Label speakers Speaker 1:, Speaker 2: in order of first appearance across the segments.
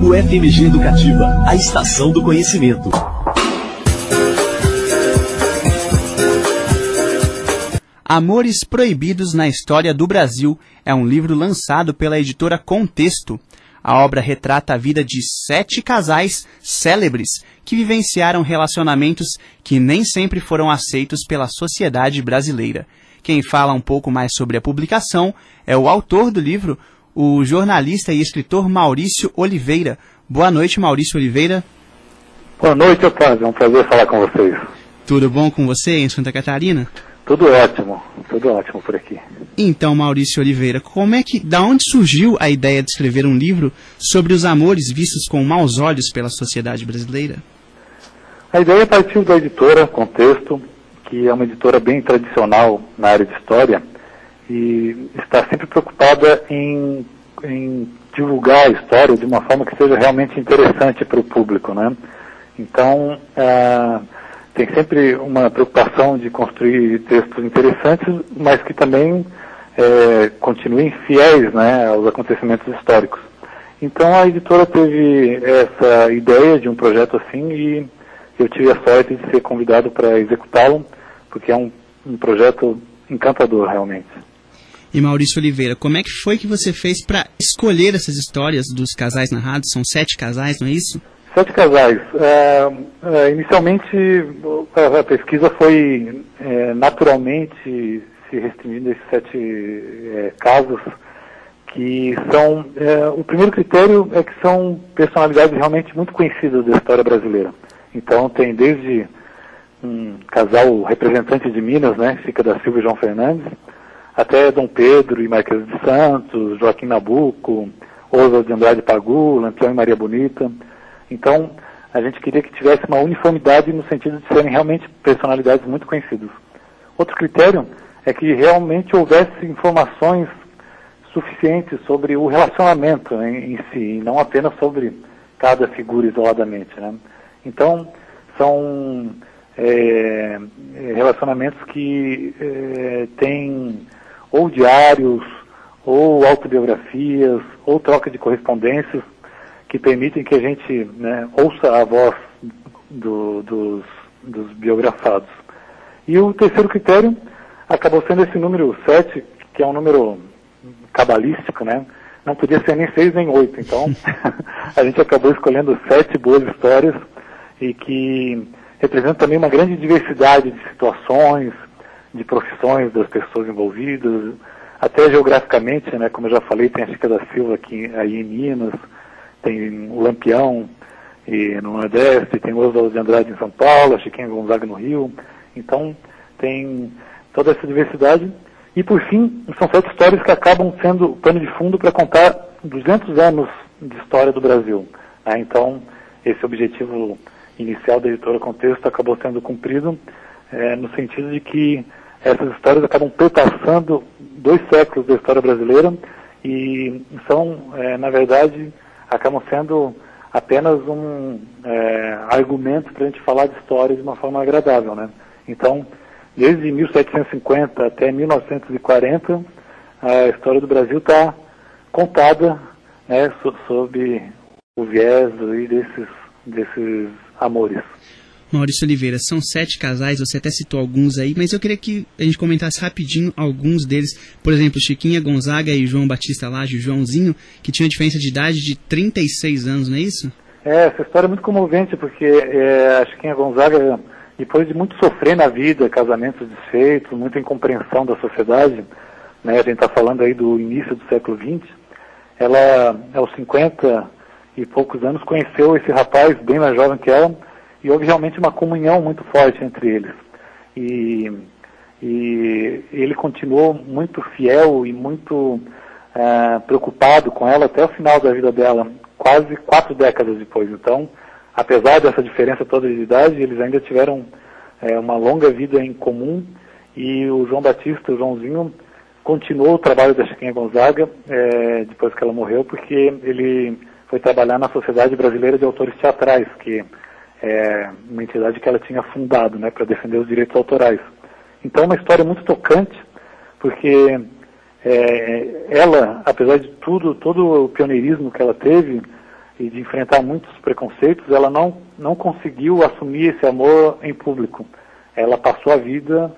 Speaker 1: Rádio FMG Educativa, a estação do conhecimento.
Speaker 2: Amores Proibidos na História do Brasil é um livro lançado pela editora Contexto. A obra retrata a vida de 7 casais célebres que vivenciaram relacionamentos que nem sempre foram aceitos pela sociedade brasileira. Quem fala um pouco mais sobre a publicação é o autor do livro, o jornalista e escritor Maurício Oliveira. Boa noite, Maurício Oliveira.
Speaker 3: Boa noite, Otávio. É um prazer falar com vocês.
Speaker 2: Tudo bom com você em Santa Catarina?
Speaker 3: Tudo ótimo por aqui.
Speaker 2: Então, Maurício Oliveira, da onde surgiu a ideia de escrever um livro sobre os amores vistos com maus olhos pela sociedade brasileira?
Speaker 3: A ideia partiu da editora Contexto, que é uma editora bem tradicional na área de história e está sempre preocupada em divulgar a história de uma forma que seja realmente interessante para o público, né? Então, tem sempre uma preocupação de construir textos interessantes, mas que também continuem fiéis, né, aos acontecimentos históricos. Então a editora teve essa ideia de um projeto assim e eu tive a sorte de ser convidado para executá-lo, porque é um projeto encantador realmente.
Speaker 2: E Maurício Oliveira, como é que foi que você fez para escolher essas histórias dos casais narrados? São 7 casais, não é isso?
Speaker 3: 7 casais. Inicialmente, a pesquisa foi naturalmente se restringindo a esses 7 casos, que são... o primeiro critério é que são personalidades realmente muito conhecidas da história brasileira. Então, tem desde um casal representante de Minas, né, Chica da Silva e João Fernandes, até Dom Pedro e Marquês de Santos, Joaquim Nabuco, Oswald de Andrade Pagu, Lampião e Maria Bonita. Então, a gente queria que tivesse uma uniformidade no sentido de serem realmente personalidades muito conhecidas. Outro critério é que realmente houvesse informações suficientes sobre o relacionamento em si, não apenas sobre cada figura isoladamente, né? Então, são relacionamentos que têm ou diários, ou autobiografias, ou troca de correspondências, que permitem que a gente, né, ouça a voz dos biografados. E o terceiro critério acabou sendo esse número 7, que é um número cabalístico, né? Não podia ser nem 6 nem 8. Então, a gente acabou escolhendo 7 boas histórias e que representam também uma grande diversidade de situações, de profissões das pessoas envolvidas, até geograficamente, né? Como eu já falei, tem a Chica da Silva aqui aí em Minas, tem o Lampião no Nordeste, tem o Oswald de Andrade em São Paulo, a Chiquinha Gonzaga no Rio. Então, tem toda essa diversidade. E, por fim, são 7 histórias que acabam sendo pano de fundo para contar 200 anos de história do Brasil. Né? Então, esse objetivo inicial da editora Contexto acabou sendo cumprido, no sentido de que essas histórias acabam perpassando 2 séculos da história brasileira e são, na verdade, acabam sendo apenas um argumento para a gente falar de história de uma forma agradável, né? Então, desde 1750 até 1940, a história do Brasil está contada, né, sob o viés aí desses amores.
Speaker 2: Maurício Oliveira, são 7 casais, você até citou alguns aí, mas eu queria que a gente comentasse rapidinho alguns deles. Por exemplo, Chiquinha Gonzaga e João Batista Laje, o Joãozinho, que tinha uma diferença de idade de 36 anos, não é isso?
Speaker 3: Essa história é muito comovente, porque a Chiquinha Gonzaga, depois de muito sofrer na vida, casamentos desfeitos, muita incompreensão da sociedade, né, a gente está falando aí do início do século XX, ela, aos 50 e poucos anos, conheceu esse rapaz bem mais jovem que ela, e houve realmente uma comunhão muito forte entre eles. E ele continuou muito fiel e muito preocupado com ela até o final da vida dela, quase 4 décadas depois. Então, apesar dessa diferença toda de idade, eles ainda tiveram uma longa vida em comum, e o João Batista, o Joãozinho, continuou o trabalho da Chiquinha Gonzaga depois que ela morreu, porque ele foi trabalhar na Sociedade Brasileira de Autores Teatrais, que uma entidade que ela tinha fundado, né, para defender os direitos autorais. Então é uma história muito tocante, porque ela, apesar de tudo, todo o pioneirismo que ela teve, e de enfrentar muitos preconceitos, ela não conseguiu assumir esse amor em público. Ela passou a vida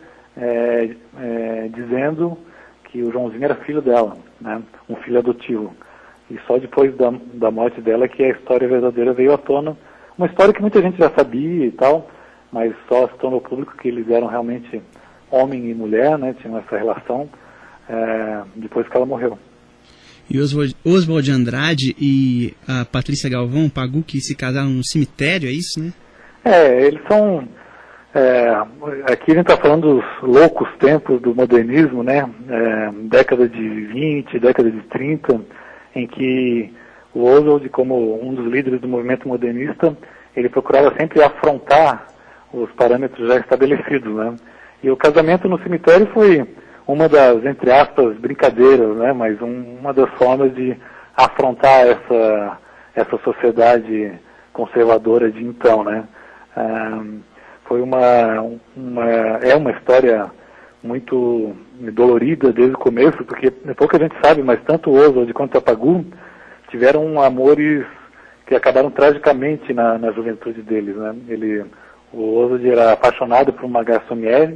Speaker 3: dizendo que o Joãozinho era filho dela, né? Um filho adotivo. E só depois da morte dela que a história verdadeira veio à tona. Uma história que muita gente já sabia e tal, mas só se tornou público que eles eram realmente homem e mulher, né? Tinham essa relação depois que ela morreu.
Speaker 2: E Oswald de Andrade e a Patrícia Galvão, Pagu, que se casaram no cemitério, é isso, né?
Speaker 3: Eles são... aqui a gente está falando dos loucos tempos do modernismo, né? Década de 20, década de 30, em que o Oswald, como um dos líderes do movimento modernista, ele procurava sempre afrontar os parâmetros já estabelecidos, né? E o casamento no cemitério foi uma das, entre aspas, brincadeiras, né? Mas uma das formas de afrontar essa sociedade conservadora de então, né? Foi uma história muito dolorida desde o começo, porque pouca gente sabe, mas tanto o Oswald quanto a Pagu tiveram amores que acabaram tragicamente na juventude deles, né? O Oswald era apaixonado por uma garçonnière,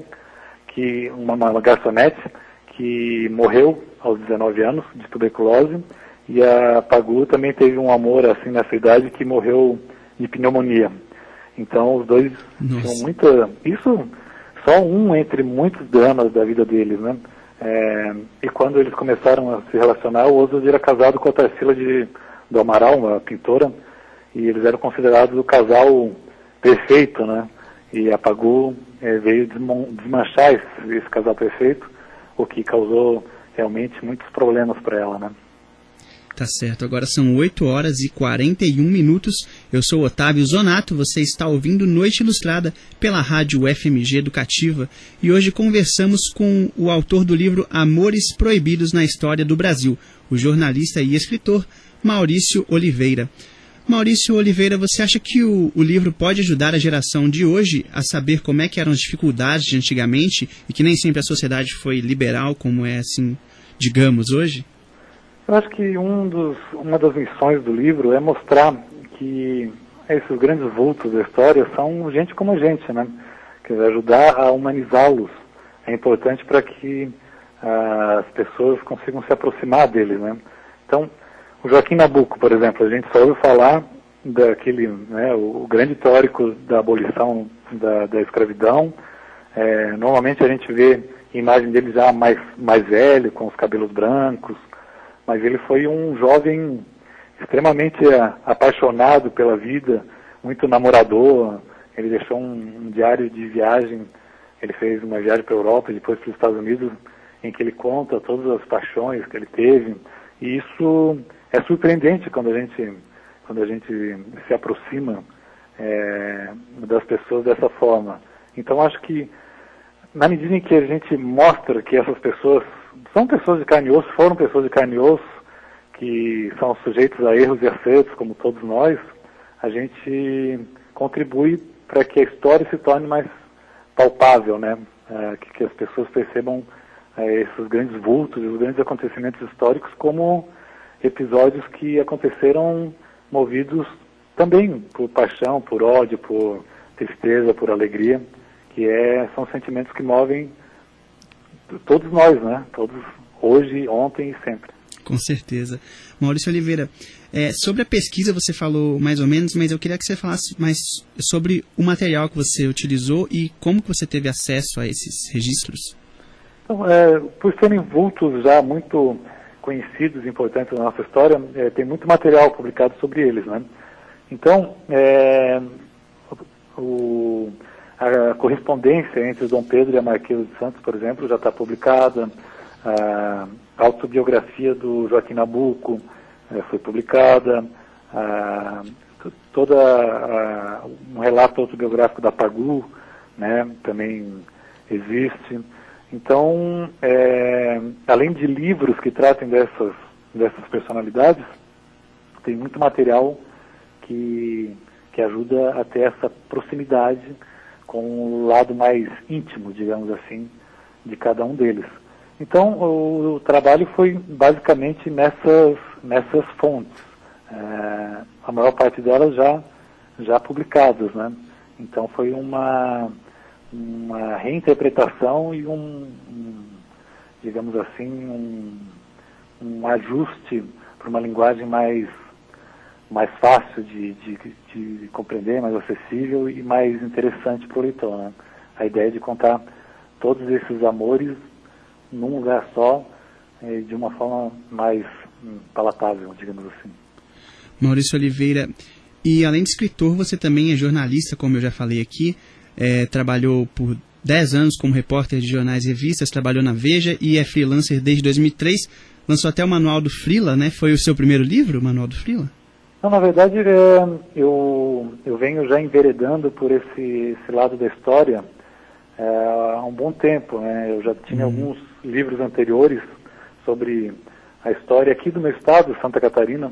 Speaker 3: uma garçonete, que morreu aos 19 anos de tuberculose, e a Pagu também teve um amor assim nessa idade que morreu de pneumonia. Então os dois tinham muita... Isso só um entre muitos dramas da vida deles, né? E quando eles começaram a se relacionar, o Oswald era casado com a Tarsila do Amaral, uma pintora, e eles eram considerados o casal perfeito, né? E a Pagu veio desmanchar esse casal perfeito, o que causou realmente muitos problemas para ela, né?
Speaker 2: Tá certo, agora são 8h41. Eu sou Otávio Zonato, você está ouvindo Noite Ilustrada pela Rádio FMG Educativa e hoje conversamos com o autor do livro Amores Proibidos na História do Brasil, o jornalista e escritor Maurício Oliveira. Maurício Oliveira, você acha que o livro pode ajudar a geração de hoje a saber como é que eram as dificuldades de antigamente e que nem sempre a sociedade foi liberal como é, assim, digamos, hoje?
Speaker 3: Eu acho que uma das missões do livro é mostrar que esses grandes vultos da história são gente como a gente, né? Quer dizer, ajudar a humanizá-los é importante para que as pessoas consigam se aproximar deles, né? Então, o Joaquim Nabuco, por exemplo, a gente só ouviu falar daquele, né, o grande teórico da abolição da escravidão. Normalmente a gente vê a imagem dele já mais velho, com os cabelos brancos, mas ele foi um jovem extremamente apaixonado pela vida, muito namorador. Ele deixou um diário de viagem, ele fez uma viagem para a Europa e depois para os Estados Unidos, em que ele conta todas as paixões que ele teve. E isso é surpreendente quando a gente se aproxima das pessoas dessa forma. Então acho que, na medida em que a gente mostra que essas pessoas são pessoas de carne e osso, foram pessoas de carne e osso, que são sujeitos a erros e acertos, como todos nós, a gente contribui para que a história se torne mais palpável, né? Que as pessoas percebam esses grandes vultos e os grandes acontecimentos históricos como episódios que aconteceram movidos também por paixão, por ódio, por tristeza, por alegria, que são sentimentos que movem todos nós, né? Todos, hoje, ontem e sempre.
Speaker 2: Com certeza. Maurício Oliveira, sobre a pesquisa você falou mais ou menos, mas eu queria que você falasse mais sobre o material que você utilizou e como que você teve acesso a esses registros.
Speaker 3: Então, por serem vultos já muito conhecidos e importantes na nossa história, tem muito material publicado sobre eles, né? Então, a correspondência entre Dom Pedro e a Marquesa de Santos, por exemplo, já está publicada. A autobiografia do Joaquim Nabuco foi publicada. Um relato autobiográfico da Pagu, né, também existe. Então, além de livros que tratem dessas personalidades, tem muito material que ajuda a ter essa proximidade com o lado mais íntimo, digamos assim, de cada um deles. Então, o trabalho foi basicamente nessas fontes. a maior parte delas já publicadas, né? Então foi uma reinterpretação e digamos assim, um ajuste para uma linguagem mais fácil de compreender, mais acessível e mais interessante para o leitor, né? A ideia de contar todos esses amores num lugar só, de uma forma mais palatável, digamos assim.
Speaker 2: Maurício Oliveira, e além de escritor, você também é jornalista, como eu já falei aqui, trabalhou por 10 anos como repórter de jornais e revistas, trabalhou na Veja e é freelancer desde 2003, lançou até o Manual do Freela, né? Foi o seu primeiro livro, o Manual do Freela?
Speaker 3: Não, na verdade, eu venho já enveredando por esse lado da história há um bom tempo, né? Eu já tinha alguns livros anteriores sobre a história aqui do meu estado, Santa Catarina,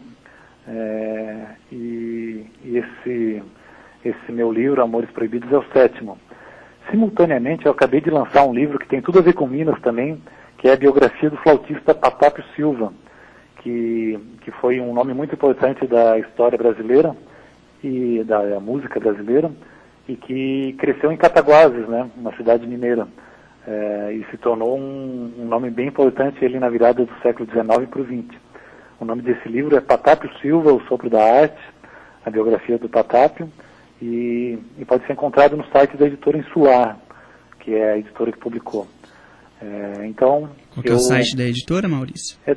Speaker 3: e esse meu livro, Amores Proibidos, é o 7º. Simultaneamente, eu acabei de lançar um livro que tem tudo a ver com Minas também, que é a biografia do flautista Patápio Silva, que foi um nome muito importante da história brasileira e da música brasileira, e que cresceu em Cataguases, né, uma cidade mineira, e se tornou um nome bem importante ali na virada do século XIX para o XX. O nome desse livro é Patápio Silva, O Sopro da Arte, a biografia do Patápio, e pode ser encontrado no site da editora Insular, que é a editora que publicou. Então,
Speaker 2: qual que é o site da editora, Maurício?
Speaker 3: É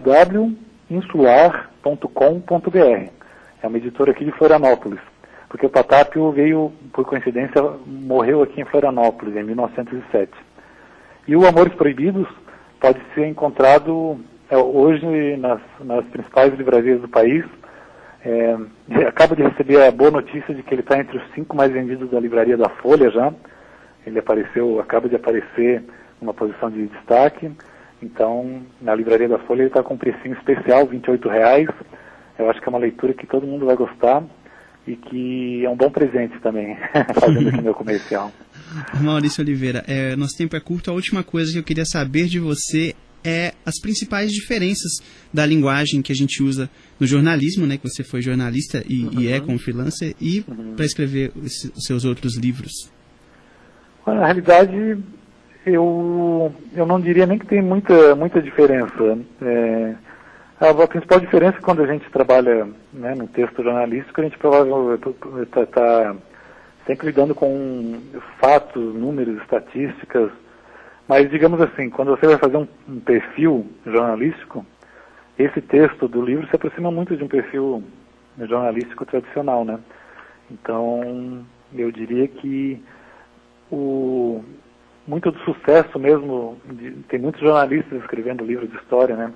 Speaker 3: www.insular.com.br. É uma editora aqui de Florianópolis, porque o Patápio veio, por coincidência, morreu aqui em Florianópolis, em 1907. E o Amores Proibidos pode ser encontrado hoje nas principais livrarias do país. Acabo de receber a boa notícia de que ele está entre os 5 mais vendidos da livraria da Folha já. Ele acaba de aparecer numa posição de destaque. Então, na livraria da Folha ele está com um precinho especial, R$ 28,00. Eu acho que é uma leitura que todo mundo vai gostar e que é um bom presente também, fazendo aqui meu comercial.
Speaker 2: Maurício Oliveira, nosso tempo é curto. A última coisa que eu queria saber de você é as principais diferenças da linguagem que a gente usa no jornalismo, né, que você foi jornalista e é como freelancer, e para escrever os seus outros livros.
Speaker 3: Na realidade, eu não diria nem que tem muita diferença. A principal diferença é quando a gente trabalha, né, no texto jornalístico, a gente provavelmente está sempre lidando com fatos, números, estatísticas, mas digamos assim, quando você vai fazer um perfil jornalístico, esse texto do livro se aproxima muito de um perfil jornalístico tradicional, né? Então, eu diria que muito do sucesso mesmo, tem muitos jornalistas escrevendo livros de história, né?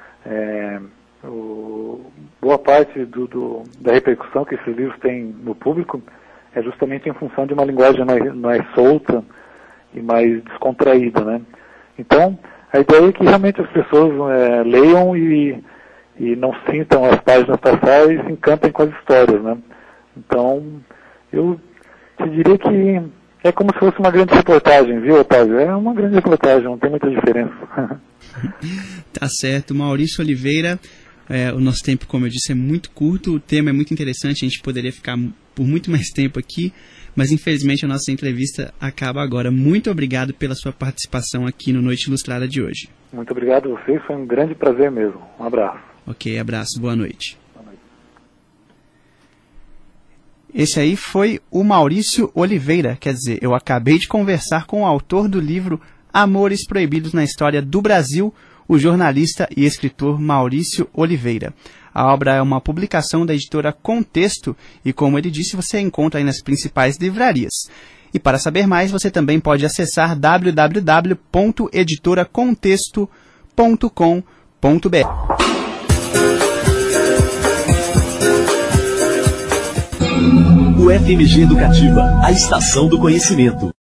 Speaker 3: Boa parte da repercussão que esses livros têm no público é justamente em função de uma linguagem mais solta e mais descontraída, né? Então, a ideia é que realmente as pessoas leiam e não sintam as páginas passar e se encantem com as histórias, né? Então, eu te diria que é como se fosse uma grande reportagem, viu, Otávio? É uma grande reportagem, não tem muita diferença.
Speaker 2: Tá certo. Maurício Oliveira, o nosso tempo, como eu disse, é muito curto, o tema é muito interessante, a gente poderia ficar por muito mais tempo aqui, mas infelizmente a nossa entrevista acaba agora. Muito obrigado pela sua participação aqui no Noite Ilustrada de hoje.
Speaker 3: Muito obrigado a vocês, foi um grande prazer mesmo. Um abraço.
Speaker 2: Ok, abraço, boa noite. Esse aí foi o Maurício Oliveira, quer dizer, eu acabei de conversar com o autor do livro Amores Proibidos na História do Brasil, o jornalista e escritor Maurício Oliveira. A obra é uma publicação da editora Contexto e, como ele disse, você encontra aí nas principais livrarias. E para saber mais, você também pode acessar www.editoracontexto.com.br.
Speaker 1: O FMG Educativa, a estação do conhecimento.